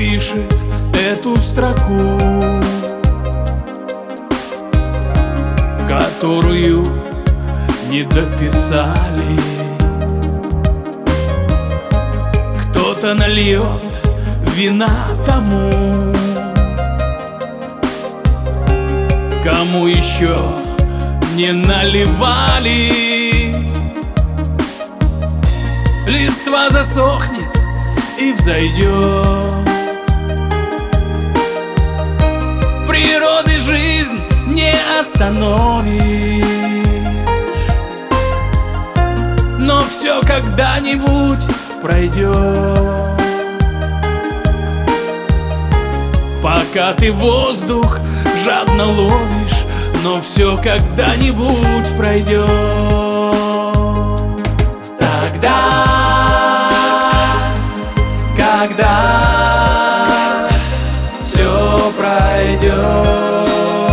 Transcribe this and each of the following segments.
пишет эту строку, которую не дописали. Кто-то нальет вина тому, кому еще не наливали. Листва засохнет и взойдет. Природы жизнь не остановишь, но все когда-нибудь пройдет. Пока ты воздух жадно ловишь, но все когда-нибудь пройдет. Когда все пройдет,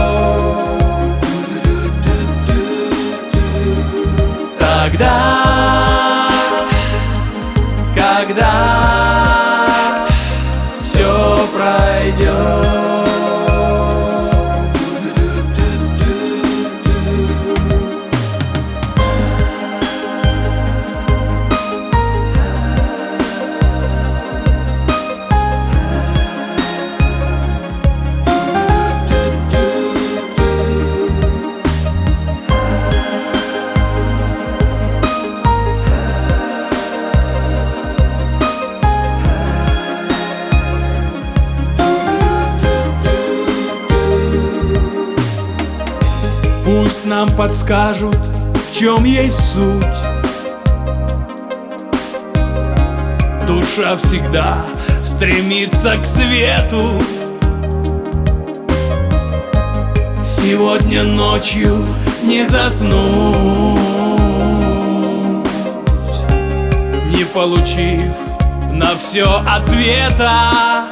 когда все пройдет. Пусть нам подскажут, в чем есть суть. Душа всегда стремится к свету. Сегодня ночью не заснуть, не получив на все ответа.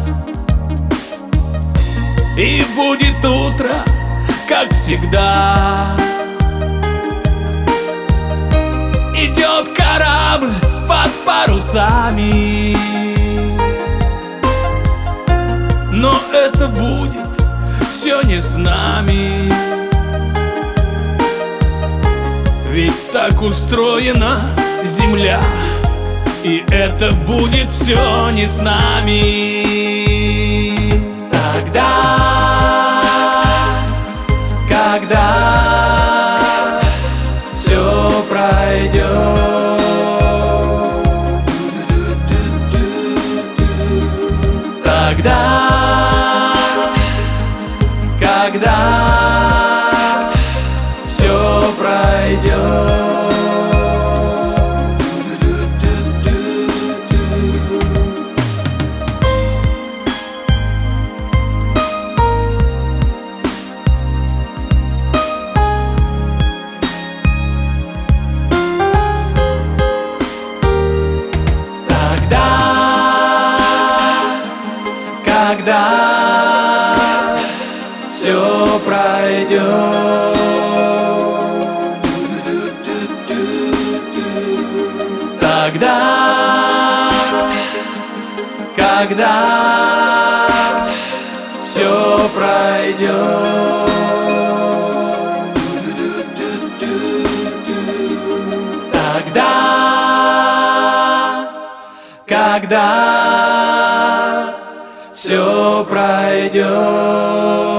И будет утро, как всегда. Идет корабль под парусами, но это будет все не с нами. Ведь так устроена земля, и это будет все не с нами. Когда все пройдет, когда все пройдет. Когда все пройдет, когда все пройдет, когда все пройдет.